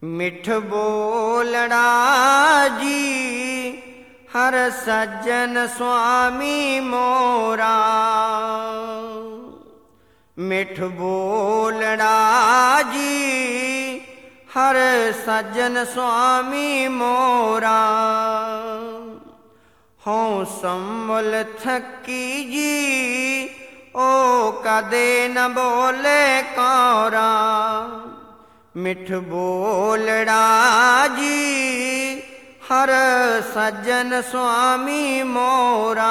मिठ बोलड़ा जी हर सज्जन स्वामी मोरा। मिठ बोलड़ा जी हर सज्जन स्वामी मोरा। हों संभल थकी जी ओ कदे न बोले कौरा। मिठ बोलड़ा जी हर सज्जन स्वामी मोरा।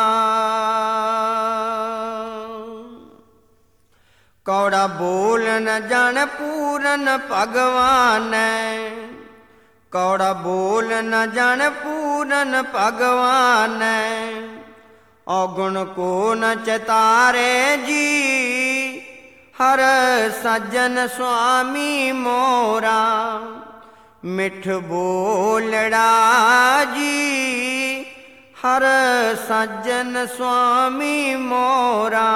कौड़ा बोल न जान पूरन भगवान। कौड़ा बोल न जान पूरन भगवान। अवगुण को न चतारे जी हर सज्जन स्वामी मोरा। मिठ बोलड़ा जी हर सज्जन स्वामी मोरा।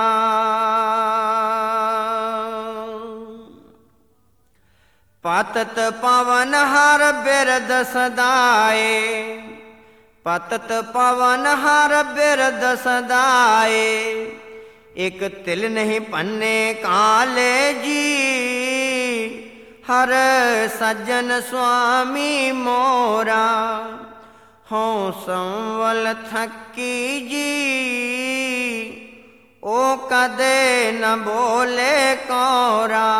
पतत पवन हर बिरद सदाए। पतत पवन हर बिरद सदाए। एक तिल नहीं पन्ने काले जी हर सज्जन स्वामी मोरा। हों संवल थकी जी ओ कदे न बोले कौरा।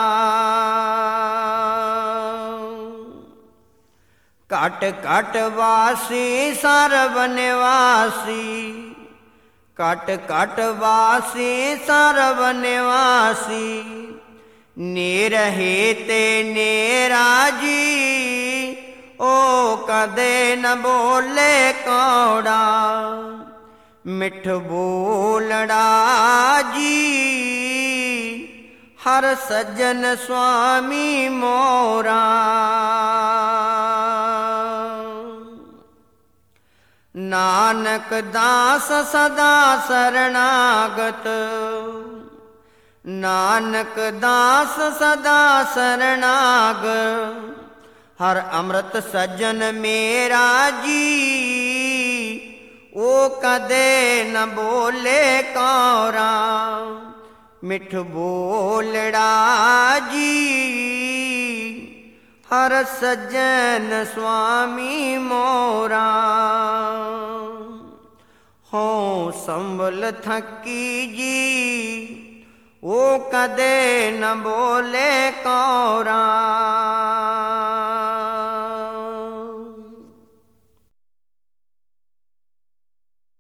कट कट वासी सर्वनिवासी। कट कट वासी सर्वनिवासी। निरहे ते नेरा जी ओ कदे न बोले कौड़ा। मिठ बोलड़ा जी हर सज्जन स्वामी मोरा। नानक दास सदा शरणागत। नानक दास सदा शरणाग। हर अमृत सज्जन मेरा जी ओ कदे न बोले कौरा। मिठ बोलड़ा जी हर सज्जन स्वामी मोरा। हों संभल थकी जी ओ कदे न बोले कौरा।